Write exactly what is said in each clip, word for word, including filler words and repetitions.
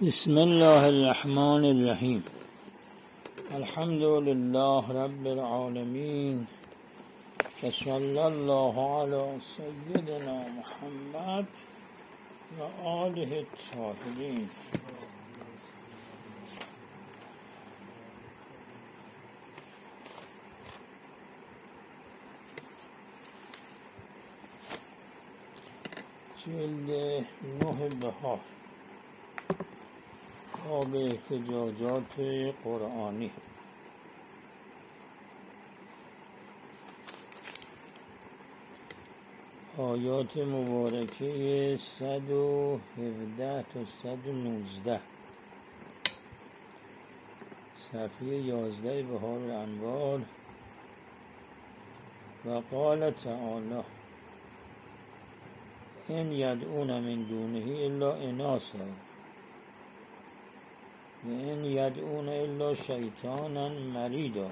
بسم الله الرحمن الرحیم. الحمد لله رب العالمین و صلی الله علی سیدنا محمد و آله الطاهرین. جلد نه بهار، باب احتجاجات قرآنی. آیات مبارکه صد و هفده تا صد و نوزده، صفحه یازده بهار الانوار. و قال تعالی: ان یدعون من دونه الا اناثا و ان یدعون الا شیطانا مریدا.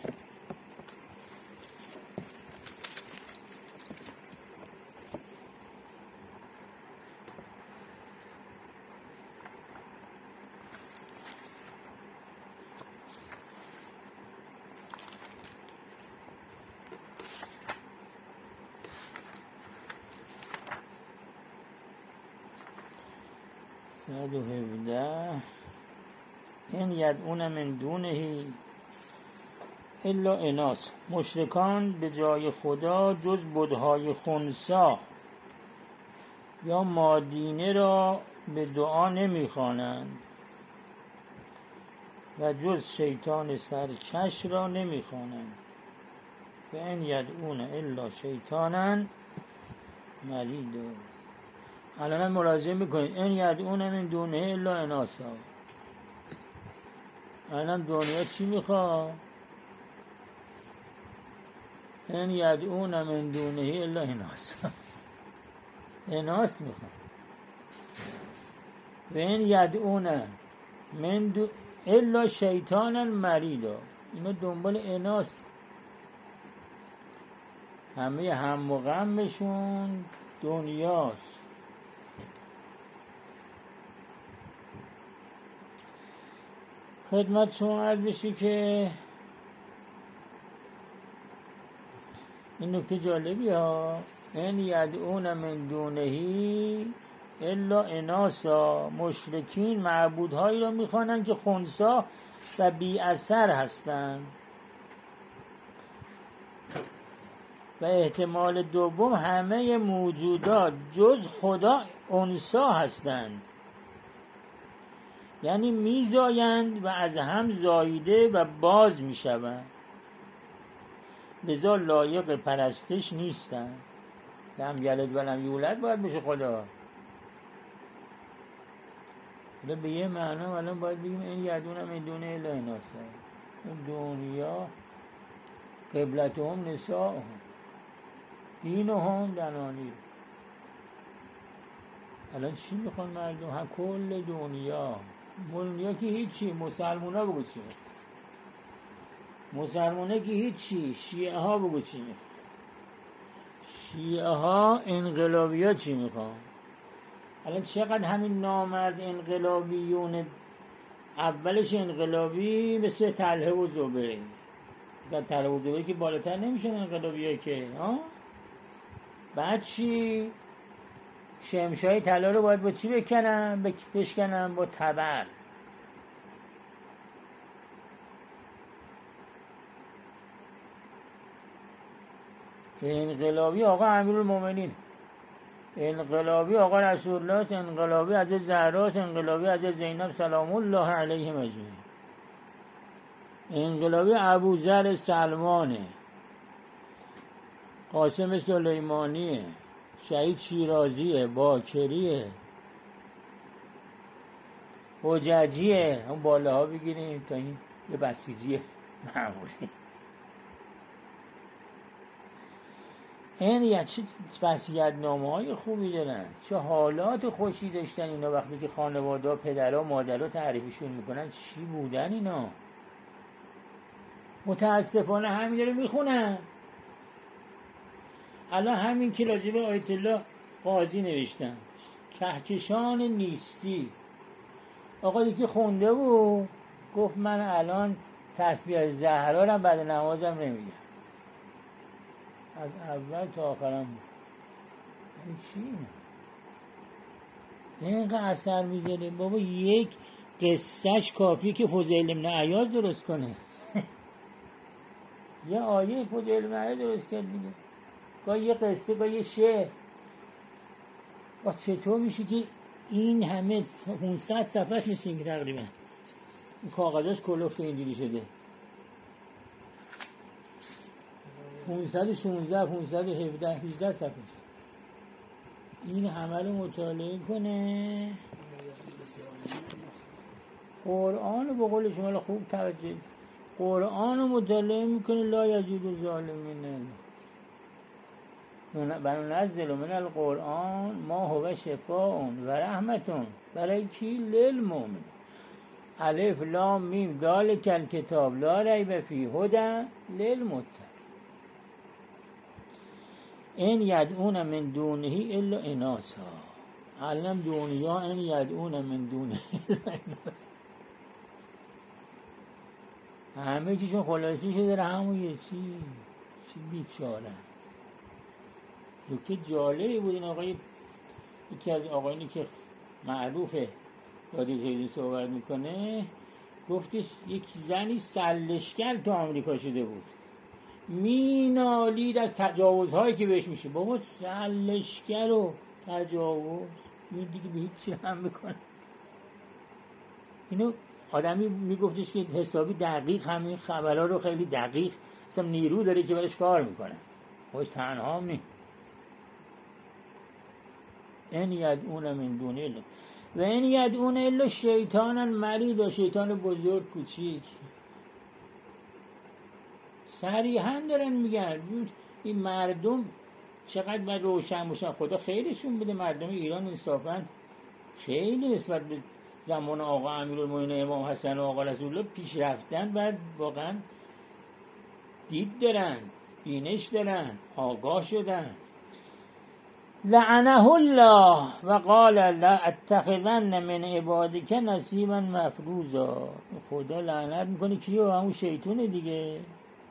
صد و هفده. این یدعون من دونه الا اناث، مشرکان به جای خدا جز بت‌های خنثی یا مادینه را به دعا نمی‌خوانند و جز شیطان سرکش را نمی‌خوانند. و این یدعون الا شیطانا مریدا. الان ملاحظه میکنید این یدعون من دونه الا اناثا. الان دنیا چی میخواد؟ این یدعون من دونه الا اناثا، اناث میخواد. و این یدعون من دو الا شیطانا مریدا، اینا دنبال اناث، همه هم و غمشون دنیاست. خدمت شما عرض بشه که این نکته جالبی ها. این یدعون من دونهی الا اناثا، مشرکین معبودهایی را میخوانند که خنثی و بی اثر هستند. و احتمال دوم همه موجودات جز خدا انثی هستند، یعنی میزایند و از هم زاییده و باز میشوند، لذا لایق پرستش نیستند. لم یلد و لم یولد باید بشه خدا. حالا به یه معنا الان باید بگیم این یدعون من دونه الا اناثا، این دنیا قبلتهم نساءهم دینهم دنانیر. الان چی میخوان مردم؟ هم کل دنیا دنیا که هیچی. مسلمان ها بگو چی؟ مسلمان ها که هیچی. شیعه ها بگو چی؟ شیعه ها انقلابی ها چی میخوان؟ الان چقدر همین نامرد انقلابیون اولش انقلابی مثل طلحه و زبیر، طلحه و زبیر که بالاتر نمیشن انقلابی ها که ها؟ بعد چی؟ شمشای طلا رو باید با چی بکنن؟ بشکنن با تبر. انقلابی آقا امیرالمومنین، انقلابی آقا رسول الله، انقلابی حضرت زهرا، انقلابی حضرت زینب سلام الله علیهم اجمعین، انقلابی ابوذر سلمانه، قاسم سلیمانیه، شهید شیرازیه، باکریه، حججیه. هم بالاها بگیریم تا این یه بسیجیه معمولی. این یه چه وصیت نامه های خوبی دارن، چه حالات خوشی داشتن اینا. وقتی که خانواده ها پدرها مادرها تعریفشون میکنن چی بودن اینا. متاسفانه همین داره میخونن. الان همین که راجب آیت الله قاضی نوشتن، کهکشان نیستی آقا یکی خونده بود گفت من الان تسبیح زهرا رو بعد نمازم نمیگم، از اول تا آخرم بود. این چی اینه؟ اینقدر اثر میذاره بابا. یک قصهش کافی که فضیل بن عیاض درست کنه. یه آیه فضیل بن عیاض درست کرد دیگه، گاه یه قصه گاه یه شعر. با چطور میشه که این همه پانصد صفحه میشه که تقریبا این کاغذاش کلفت اینجوری شده، پانصد و شانزده پانصد و هفده هجده صفحه. این همه رو مطالعه کنه. قرآن رو به قول شما خوب توجه، قرآن رو مطالعه میکنه. لا یزید ظالمین بننزل من القرآن ما هو شفاء و رحمتون برای کی؟ للمؤمن. الف لام میم ذالک الکتاب لا ریب فیه هدی للمتقین. این یدعون من دونه الا اناسا. علم دنیا این یدعون من دونه الا اناسا. همه چیشون خلاصی شده در همون یه چی چی بیچاره. نکته جالبی بود این آقای، یکی از آقایانی که معروفه رادیو تلویزیون صحبت میکنه، گفتش یک زنی سلشگر تو آمریکا شده بود، مینالید از تجاوزهایی که بهش میشه. بابا سلشگر و تجاوز این دیگه به هیچ چی هم میکنه. اینو آدمی میگفتش که حسابی دقیق همین خبرها رو خیلی دقیق اصلا نیرو داره که برش کار میکنه، خوش تنها هم نی. این یدعون من دونه الا و این یدعون الا شیطانن مرید و شیطان بزرگ کوچیک. صریحا دارن میگن این مردم چقدر باید روشن باشن. خدا خیرشون بده مردم ایران انصافا خیلی نسبت به زمان آقا امیرالمومنین امام حسن و آقا رسول الله پیش رفتن، بعد واقعا دید دارن، بینش دارن، آگاه شدن. لعنه الله و قال لا اتخذن من عبادک نصیبا مفروضا. خدا لعنت میکنه کیو؟ همون شیطونه دیگه.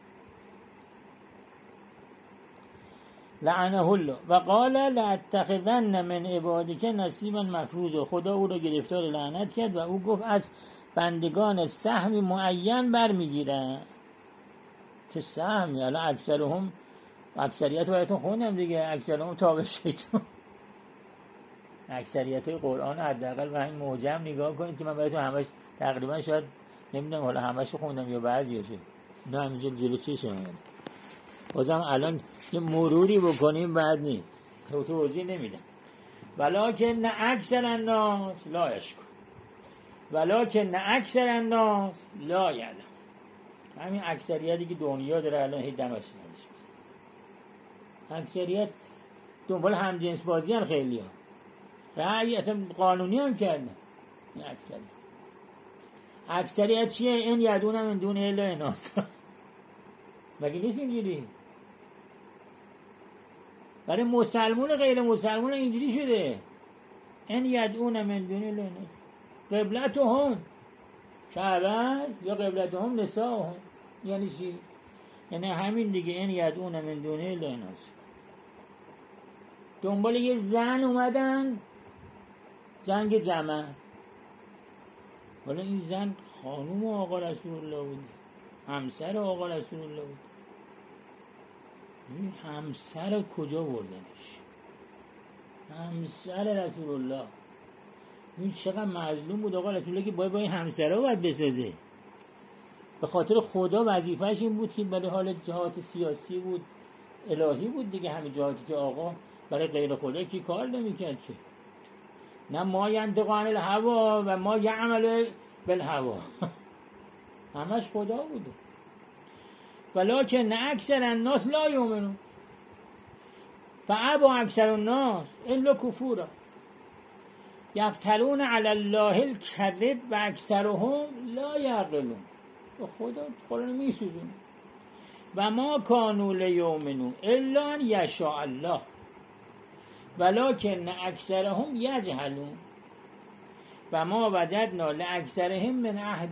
لعنه الله و قال لا اتخذن من عبادک نصیبا مفروضا. خدا او را گرفتار لعنت کرد و او گفت از بندگان سهمی معین برمیگیرن. چه سهمی؟ الان اکثرهم، اکثریت رو براتون خوندم دیگه، اکثرهم تابع شیطان. اکثریت های قرآن حداقل به همین معجم نگاه کنید که من براتون همش تقریبا شاید نمیدونم حالا همش رو خوندم یا بعضیاشو، نه همینجا جلو چشم من. بازم الان یه مروری بکنیم بعد نی تو توضیح نمیدم. ولکن اکثر الناس لا یشکر ولکن اکثر الناس لا یعلم. همین اکثریتی که دنیا داره الان هی دمش نزش میشه. اکثریت دنبال همجنس بازی هم خیلی ها رأی اصلا قانونی هم کردن. این اکثریت اکثریت چیه؟ این یدون هم دون الا اناسا. مگه نیست اینجوری؟ برای مسلمون غیر مسلمون اینجوری شده. این یدون من دون الا اناسا. قبلتهم کعبه یا قبلتهم نساءهم. یعنی چی؟ یعنی همین دیگه. این یدون من دون الا اناسا. دنبال یه زن اومدن جنگ جمع. ولی این زن خانوم آقا رسول الله بود، همسر آقا رسول الله بود. این همسر کجا بردنش؟ همسر رسول الله. این چقدر مظلوم بود آقا رسول الله که باید با این همسرها باید بسازه. به خاطر خدا وظیفه‌اش این بود که برای حال جهات سیاسی بود، الهی بود دیگه. همین جهاتی که آقا برای غیر خدا کی کار نمی‌کرد که. نه ما ینطق عن الهوا و ما یعمل بالهوا. همش خدا بوده. ولکن اکثر الناس لا یؤمنون فابى اکثر الناس الا کفورا یفترون علی الله الکذب و اکثرهم لا یعقلون. خدا قرآن میسوزونه. و ما کانوا لیؤمنوا الا ان یشاء الله ولکن اکثرهم یجهلون. و ما وجدنا لاکثرهم من عهد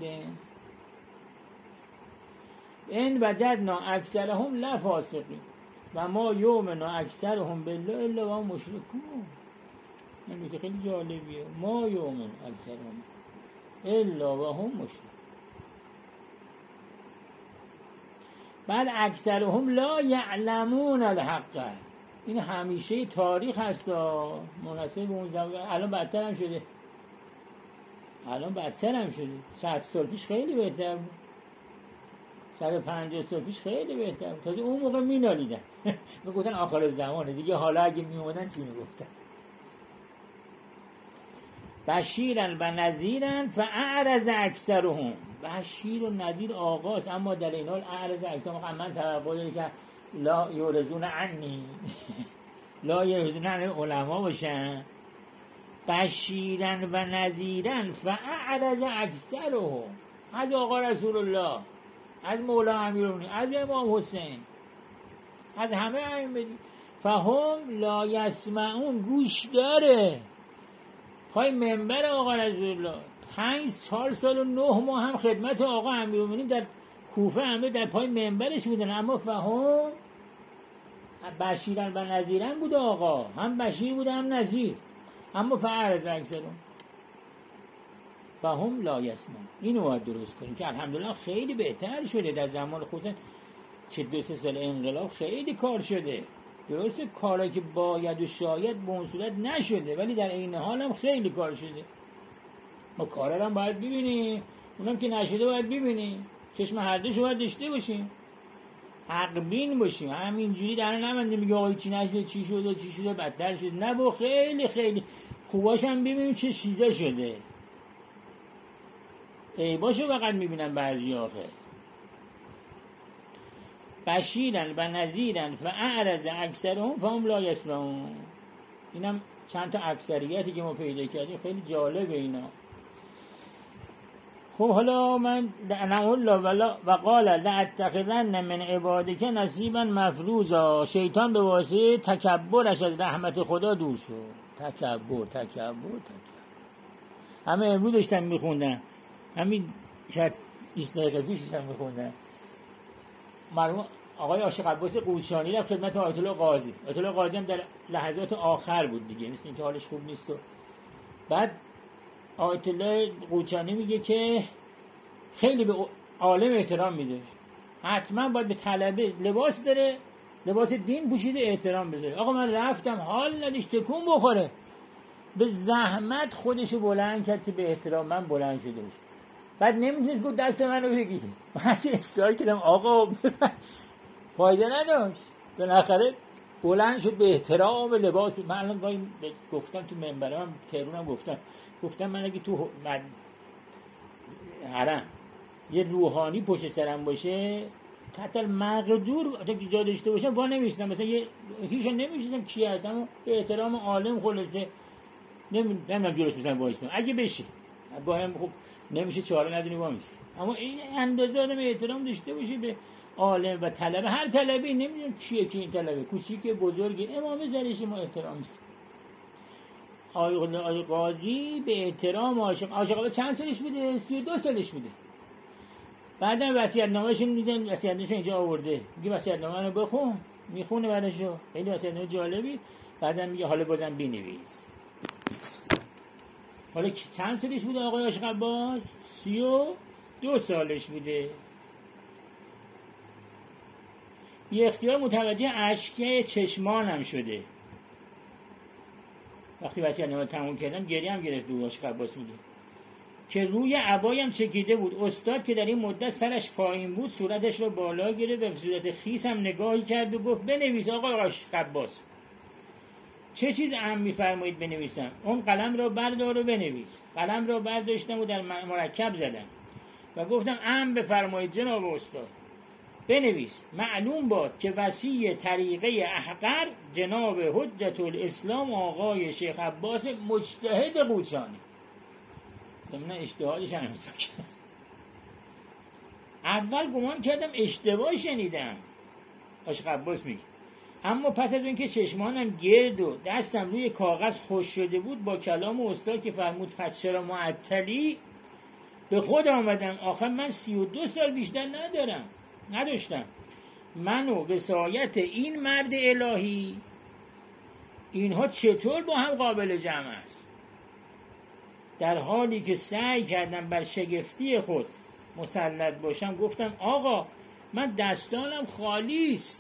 ان وجدنا اکثرهم لفاسقین و ما یؤمن اکثرهم بالله الا و هم مشرکون. این که خیلی جالبیه، ما یؤمن اکثرهم الا و هم مشرکون. بعد اکثرهم لا یعلمون الحق، این همیشه تاریخ هست مناسب به اون زمان. الان بدتر هم شده، الان بدتر هم شده. صد سال پیش خیلی بهتر بود، صد و پنجاه سال پیش خیلی بهتر بود. تازه اون موقع مینالیدن میگفتن آخر زمانه دیگه. حالا اگه میومدن چی میگفتن؟ بشیرن و نذیرن فاعرض اکثرهم. بشیر و نذیر آقاست، اما در این حال اعرض اکثرهم. من توقع داره که لا یورزون عنی لا یورزون عنی علما باشن. بشیرن و نذیرن فاعرض اکثرهم. از آقا رسول الله، از مولا امیرالمومنین، از امام حسین، از همه ائمه، فهم لا یسمعون، گوش داره. پای منبر آقا رسول الله پنج چهار سال و نه ماه هم خدمت آقا امیرالمومنین در کوفه همه در پای منبرش بودن، اما فهم بشیرن و نذیرن بوده. آقا هم بشیر بوده هم نذیر، اما فاعرض اکثرهم فهم لا یسمعون. اینو باید درست کنیم که الحمدلله خیلی بهتر شده در زمان خصوصا چه دو سه سال انقلاب خیلی کار شده. درسته کاری که باید و شاید به اون صورت نشده، ولی در این حال هم خیلی کار شده. ما کارا هم باید ببینیم، اونم که نشده باید ببینیم، چشم هر دوشو باید داشته باشیم، حق بین باشیم. همینجوری در نمنده میگه آقای چی نشده، چی شده، چی شده، بدتر شده. نه با خیلی خیلی خوباش هم ببینیم چه چیزا شده. ای باشه فقط میبینن بعضی آخه. بشیرن و نذیرن فاعرض اکثرهم فهم لا یسمعون. اینم چند تا اکثریتی که ما پیدا کردیم، خیلی جالبه اینا. خب حالا من نقول ولا وقال لاتخذن من عبادک نصیبا مفروضا. شیطان به واسطه تکبرش از رحمت خدا دور شد. تکبر تکبر تکبر. همه امروز داشتن میخوندن، همین شاید بیست دقیقه پیشش هم میخوندن. مرحوم آقای عاشق عباس قوچانی رفت خدمت آیت الله قاضی. آیت الله قاضی هم در لحظات آخر بود دیگه، مثل اینکه حالش خوب نیست. و بعد آیت الله قوچانی میگه که خیلی به عالم احترام میذاره، حتما باید به طلبه لباس داره، لباس دین پوشیده، احترام بذاره. آقا من رفتم حال نداشت تکون بخوره، به زحمت خودشو بلند کرد که به احترام من بلند شده باشه. بعد نمیتونست گفت دست منو بگیر. من چه اصرار کردم آقا فایده نداشت. بالاخره بلند شد به احترام لباس. من الان گاهی گفتم تو منبرم تهرانم گفتم گفتم من اگه تو حرم یه روحانی پشت سرم باشه تحت المقدور تا که جا داشته باشم وا نمیشتم، مثلا یه هیچ نمیشتم کی هستم، به احترام عالم خلاصه نمیدونم جلوش بزنم وایستم. اگه بشه با هم خب نمیشه چاره ندونی وامیست، اما این اندازه آدم احترام داشته باشه به عالم و طلبه. هر طلبه نمیدونم کیه که این طلبه کوچیک بزرگ امام زرشی ما احترام میست. آقای قاضی به احترام عاشق عاشق چند سالش بوده؟ سی و دو سالش بوده. بعدم وصیت‌نامه‌شون میدن، وصیت‌نامه‌شون اینجا آورده، میگه وصیت‌نامه رو بخون، میخونه براشو، خیلی وصیت‌نامه جالبی. بعدم میگه حالا بازم بنویس. حالا چند سالش بوده آقای عاشق عباس؟ سی و دو سالش بوده. بی اختیار متوجه اشکه چشمانم شده. وقتی وصیت‌نامه تموم کردم گریه هم گرفت. دو عاشق عباس بوده که روی عبایم چکیده بود. استاد که در این مدت سرش پایین بود صورتش رو بالا گرفت و به صورت خیس هم نگاهی کرد و گفت بنویس آقای عاشق عباس. چه چیز اهم می‌فرمایید بنویسم؟ اون قلم را بردار و بنویس. قلم را برداشتم و در مرکب زدم و گفتم اهم بفرمایید جناب استاد. بنویس معلوم باد که وصی طریقه احقر جناب حجت الاسلام آقای شیخ عباس مجتهد قوچانی. من اجتهادش هم نمی‌ذارم. اول گمان کردم اشتباه شنیدم. عاشق عباس میگه اما پس از اون که چشمانم گرد و دستم روی کاغذ خوش شده بود، با کلام استاد که فرمود پس چرا معطلی، به خود آمدم. آخر من سی و دو سال بیشتر ندارم نداشتم. من و وصایت این مرد الهی، اینها چطور با هم قابل جمع است؟ در حالی که سعی کردم بر شگفتی خود مسلط باشم، گفتم آقا من دستانم خالی است.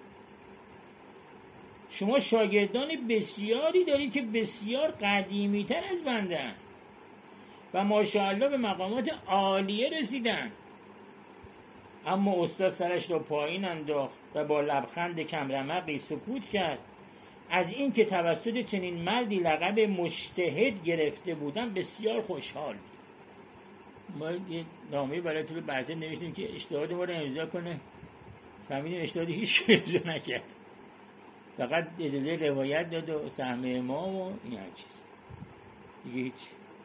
شما شاگردان بسیاری دارید که بسیار قدیمی تر از بندن و ماشاءالله به مقامات عالیه رسیدن. اما استاد سرش را پایین انداخت و با لبخند کمرمقی سکوت کرد. از این که توسط چنین مردی لقب مجتهد گرفته بودم بسیار خوشحال بود. ما یه نامه برای طول برزه نوشتیم که اجتهاد ما رو امضا کنه، فهمیدیم اجتهاد هیچ امضا نکرد، فقط اجازه روایت داد و سهم امام و این هر چیز دیگه هیچ.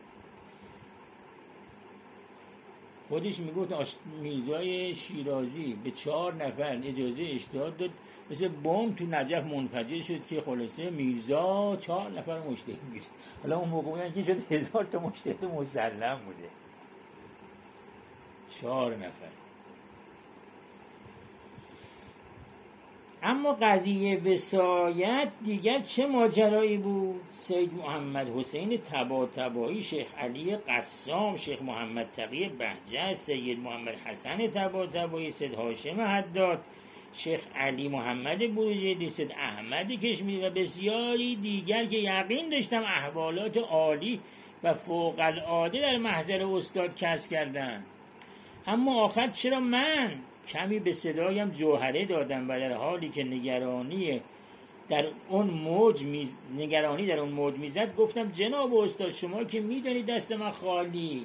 خودش میگفت میرزای شیرازی به چهار نفر اجازه اجتهاد داد، مثل بمب تو نجف منفجر شد که خلاصه میرزا چهار نفر مجتهد میگیره. حالا اون موقع بودن که شد هزار تا مجتهد مسلم بوده، چهار نفر. اما قضیه وصایت دیگر چه ماجرایی بود؟ سید محمد حسین طباطبایی، شیخ علی قسام، شیخ محمد تقی بهجت، سید محمد حسن طباطبایی، سید هاشم حداد، شیخ علی محمد بروجردی، سید احمد کشمیری و بسیاری دیگر که یقین داشتم احوالات عالی و فوق العاده در محضر استاد کسب کردند. اما آخر چرا من کمی به صدایم جوهره دادم و در حالی که نگرانی در اون موج میز... نگرانی در اون موج میزد گفتم جناب استاد شما که میدونید دست من خالی.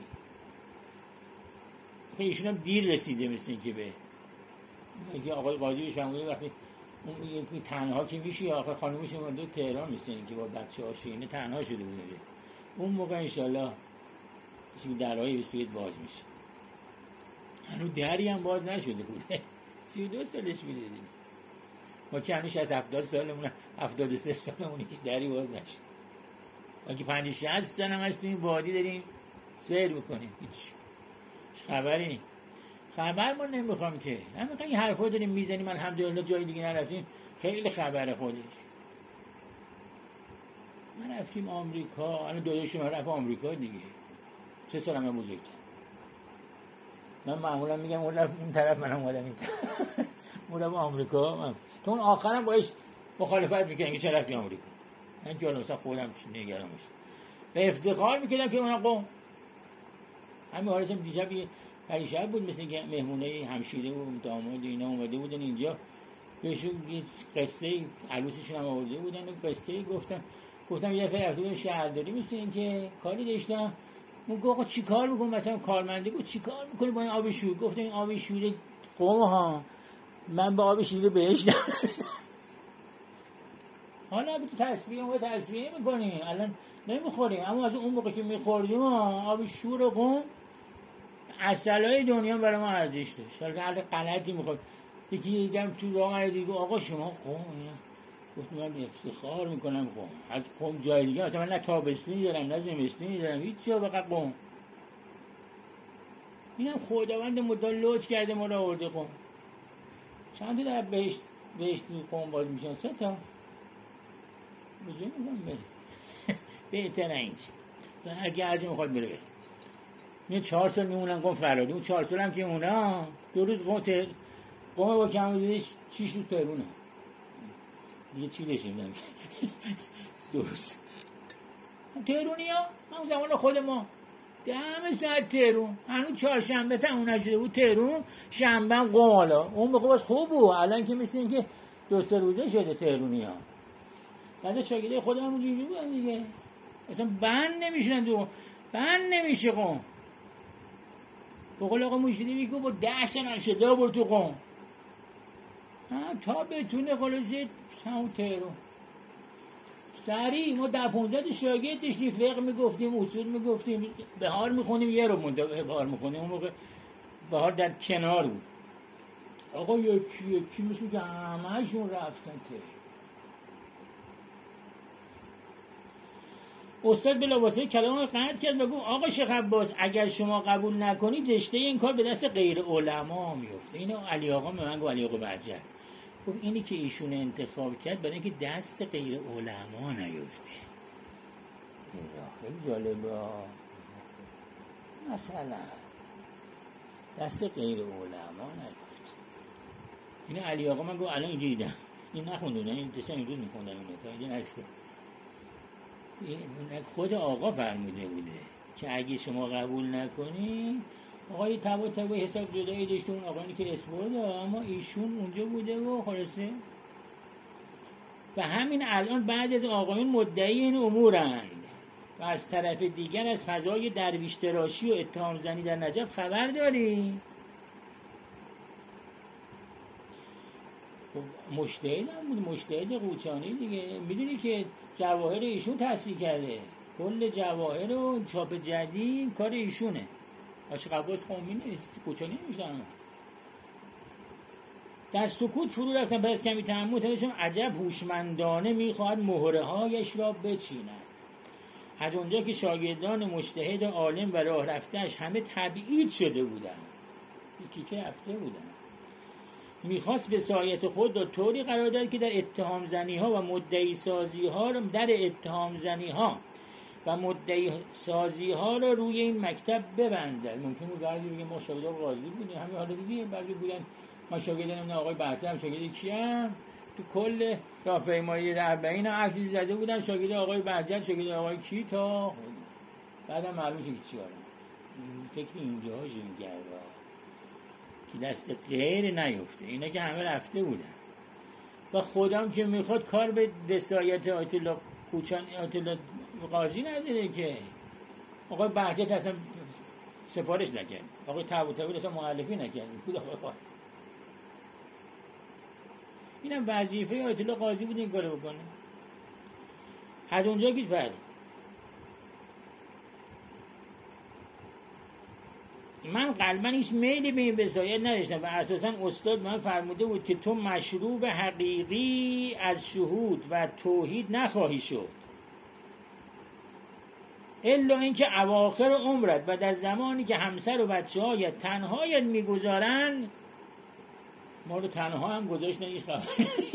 خیلی ایشون هم دیر رسیده مثل این که به یکی آقای قاضی بهش فرموده وقتی اون یکی تنها که میشه آخه خانومش مونده تهران مثل این که با بچه هاش اینه تنها شده بوده، اون موقع انشالله کسی درهایی به سویت باز میشه. هنوز دری هم باز نشده بوده، سی و دو سالش میده دیگه. ما که هنوز از هفتاد سالمون هفتاد و سه سالمون هیچ دری باز نشد. ما که پنج شصت سالم هست تو این وادی داریم سیر میکنیم، هیچ خبری نی. خبر ما نمیخوام که همین این حرفا داریم میزنیم الحمدلله جای دیگه نرفتیم، خیلی خبر خودش. من رفتیم آمریکا، الان داداشم رفت آمریکا دیگه، سه سال همه بزرگتر. من معمولا میگم اون رفت اون طرف منم اومدم این طرف. اون رفت آمریکا، من تو اون آخرم باش مخالفت میکنم که چرا رفتی آمریکا. من که مثلا خودم نگران میشم و افتخار میکردم که اون قوم همین حالتم دیشب یه پریشب بود، مثل که مهمونه همشیره و داماد اینا اومده بودن اینجا، بهشون یه قصه عروسشون هم آورده بودن و قصه گفتم گفتم یه دفعه رفتم شهرداری مثل این که کاری داشتم، من گفتم آقا چی کار میکنم؟ مثلا کارمنده گفت چی کار میکنی با این آب شور؟ گفتم این آب شور قوم ها، من با آب شور بهش نمیدم. حالا به تصویه ما تصویه میکنیم الان نمیخوریم، اما از اون موقع که میخوردیم آب شور قوم اصلای دنیا برای ما ارزش داشت. حالا هر غلطی میخواد یکی دیگه تو راه دیگه آقا شما قوم اینا، گفت من افتخار میکنم قوم، از قوم جای دیگه اصلا من نه تابستونی دارم نه زمستونی دارم، هیچ جا فقط قوم. اینم خداوند مدال لطف کرده ما رو آورده قوم. چند تا در بهشت بهشتی قوم باز میشن؟ سه تا. بجای میگم بره بهتر اینجا هر کی هر جا میخواد بره بره. این چهار سال میمونن قوم فراری، اون چهار سال هم که اونا دو روز قوم تر قوم با کم بودیش شیش روز ترونه دیگه چی داشتیم نمیشه درست تهرونی ها همون زمان خود ما دم ساعت تهرون، هنوز چهارشنبه تموم نشده بود تهرون، شنبه هم قوم. حالا اون موقع باز خوب بود، الان که مثل این که دو سه روزه شده تهرونی ها. بعد شاگرده خودم همون جوری بودن دیگه، اصلا بند نمیشنن دو بند نمیشه قوم. بقول آقا مشیدی میگو با ده سن شده برو تو قوم تا بتونه خلاصه همون تهرون سریع. ما ده پونزده شاگرد داشتیم، فقه میگفتیم اصول میگفتیم، بهار میخونیم، یه رو مونده بهار میخونیم. اون موقع بهار در کنار بود. آقا یکی یکی مثل که همهشون رفتن تهرون. استاد بلافاصله کلام قطع کرد و گفت آقا شیخ عباس اگر شما قبول نکنید رشته این کار به دست غیر علما میفته. اینو علی آقا به من گفت، علی آقا بهجت گفت اینی که ایشون انتخاب کرد برای اینکه دست غیر علما نیفته. این خیلی جالبه. مثلا دست غیر علما نیفته. اینو علی آقا من گفت الان اینجا دیدم، این نخوندونه، این داشتم اینجور میخوندم اینو تا اینجا نرسیده. خود آقا فرموده بوده که اگه شما قبول نکنی، آقای تبا تبا حساب جدایی داشته اون آقایی که اسم برده، اما ایشون اونجا بوده و خلاصه. و همین الان بعد از آقایون مدعی این امورند و از طرف دیگر از فضای درویش تراشی و اتهام زنی در نجف خبر داری؟ مجتهد هم بود، مجتهد قوچانی دیگه. میدونی که جواهر ایشون تأسیس کرده، کل جواهر و چاپ جدید کار ایشونه. عاشق عباس قومی نیست، قوچانی نمیشه. در سکوت فرو رفتن پس کمی تأمل تنشم عجب هوشمندانه میخواهد مهره هایش را بچیند. از اونجا که شاگردان مجتهد عالم و راه رفتهش همه تبعید شده بودن، یکی که رفته بودن، میخواست به سایت خود را طوری قرار داد که در اتهام زنی ها و مدعی سازی ها را در اتهام زنی ها و مدعی سازی ها را روی این مکتب ببندد. ممکن بود بعضی بگه ما شاگرد قاضی بودیم، همین حالا دیدیم بعضی بودن ما شاگردان آقای بهتر شاگرد کیم تو کل راهپیمایی اربعین عکسی زده بودن شاگرد آقای بهجت شاگرد آقای کی تا بعدم معلوم شد چی آره فکر اینجا هاش میگرده که دست غیر نیفته. اینا که همه رفته بودن و خودم که میخواد کار به وصایت آیت الله کوچان آیت الله قاضی نداره که آقای بهجت اصلا سفارش نکرد، آقای طباطبایی اصلا مؤلفی نکرد، خود آقای قاضی. اینم وظیفه آیت الله قاضی بود این کارو بکنه. از اونجا که بعد من قلبا هیچ میلی به این وصایت نداشتم و اساسا استاد من فرموده بود که تو مشروب حقیقی از شهود و توحید نخواهی شد الا اینکه اواخر عمرت و در زمانی که همسر و بچه هایت تنهایت میگذارن. ما رو تنها هم گذاشت نگیش خواهد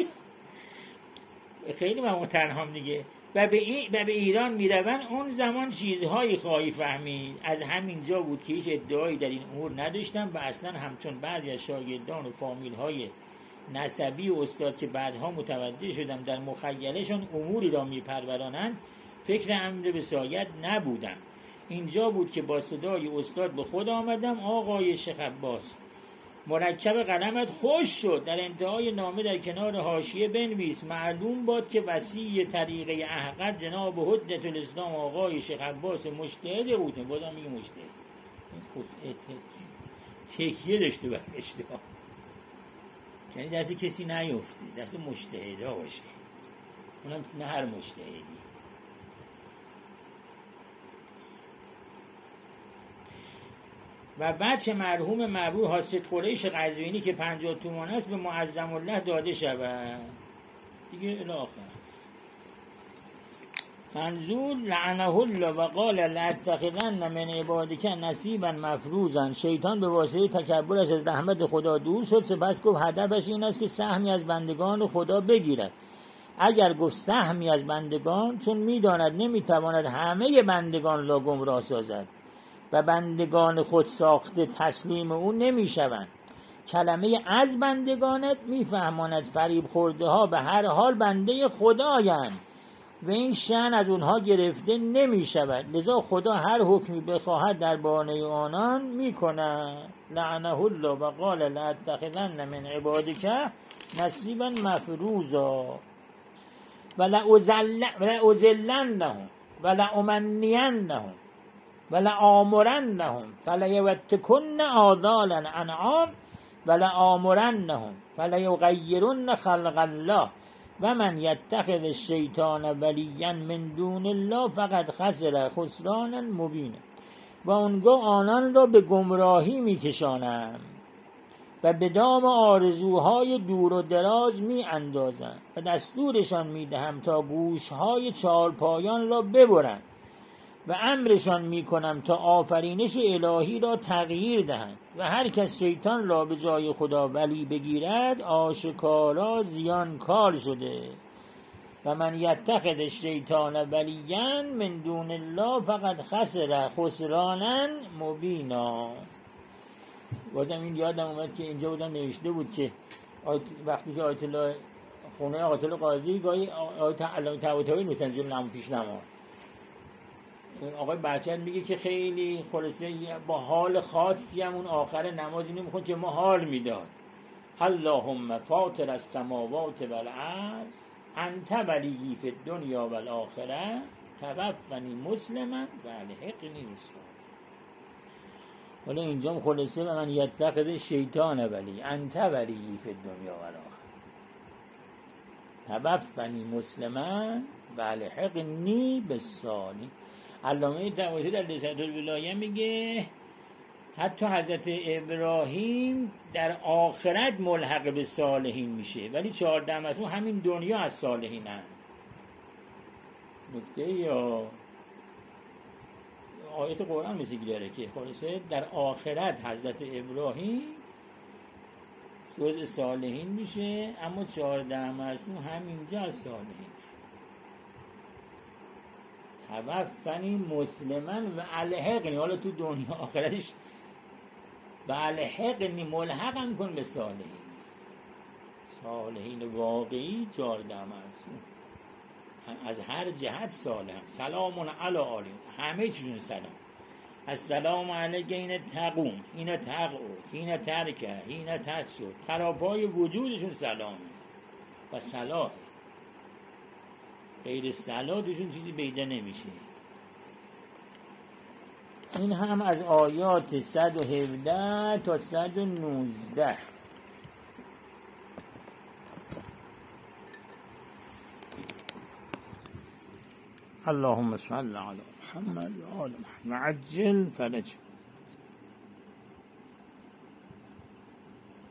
خیلی ما تنها هم دیگه و به, ای و به ایران میروند. اون زمان چیزهایی خواهی فهمید. از همین جا بود که هیچ ادعایی در این امور نداشتم و اصلا همچون بعضی از شاگردان و فامیل های نسبی و استاد که بعدها متوجه شدم در مخیلشون اموری را میپرورانند فکر امر وصایت نبودم. اینجا بود که با صدای استاد به خود آمدم. آقای شیخ عباس مرکب قلمت خوش شد، در انتهای نامه در کنار حاشیه بنویس معلوم باد که وصی طریقه احقر جناب حجت الاسلام آقای شیخ عباس مجتهد بود. بازم میگه مجتهد تکیه داشته بر اشتباه، یعنی دست کسی نیفته، دست مجتهدا باشه، اونم نه هر مجتهدی. و بچه مرحوم مبرور حاسد قریش قزوینی که پنجاه تومان است به معظم الله داده شود دیگه الاخر. منظور لعنه الله و قال لاتخذن من عبادک نصیبا مفروضا. شیطان به واسطه تکبرش از رحمت خدا دور شد، سپس گفت هدفش این است که سهمی از بندگان خدا بگیرد. اگر گفت سهمی از بندگان، چون میداند نمیتواند همه بندگان را گمراه سازد و بندگان خود ساخته تسلیم او نمی شوند. کلمه از بندگانت می فهماند فریب خورده ها به هر حال بنده خدایند و این شأن از اونها گرفته نمی شود، لذا خدا هر حکمی بخواهد در بانه آنان می کند. لعنه الله و قال لاتخذن من عبادک نصیبا مفروضا و لأذلنهم و لأمنینهم ولآمرنهم فلیبتکن آذان الانعام ولآمرنهم فلیغیرن خلق الله و من یتخذ الشیطان ولیا من دون الله فقد خسر خسرانا مبینا. و آنگاه آنان را به گمراهی میکشانم و به دام آرزوهای دور و دراز می اندازم و دستورشان میدهم تا گوشهای چارپایان را ببرند و امرشان میکنم تا آفرینش الهی را تغییر دهند و هر کس شیطان را به جای خدا ولی بگیرد آشکارا زیانکار شده و من یتخذ الشیطان ولیا من دون الله فقد خسر خسرانا مبینا. بازم این یادم اومد که اینجا بودم نوشته بود که وقتی که آیت الله خونه آیت الله قاضی گاهی آیت علامه طباطبایی میسن جلو نماز پیش نماز، اون آقای بچت میگه که خیلی خلاصه با حال خاصی هم اون آخر نماز اینو میخوند که ما حال میداد اللهم فاطر السماوات والارض انت ولی فی الدنیا والآخره توفنی مسلما و الحقنی بالصالحین. حالا اینجا خلاصه و من یتخذ شیطان ولی انت ولی فی الدنیا والآخره توفنی مسلما و الحقنی بالصالحین. علامه طباطبایی در رسالة الولایه میگه حتی حضرت ابراهیم در آخرت ملحق به صالحین میشه ولی چهارده معصوم همین دنیا از صالحین هست. نکته یا آیت قرآن مثل داره که خلاصه در آخرت حضرت ابراهیم جزء صالحین میشه اما چهارده معصوم همینجا از صالحین. توفنی مسلما و الحقنی، حالا تو دنیا آخرتش و الحقنی ملحقم کن به صالحین. صالحین واقعی چهارده معصوم از هر جهت صالح. سلام علی آلین، همه چیزون سلام. السلام علیک این تقوم این تقعد این ترکه این تسجد، تراپای وجودشون سلامه و صلاح. غیر صلاح دوشون چیزی پیدا نمیشه. این هم از آیات صد و هفده تا صد و نوزده. اللهم صل علی محمد و آل محمد وعجل فرج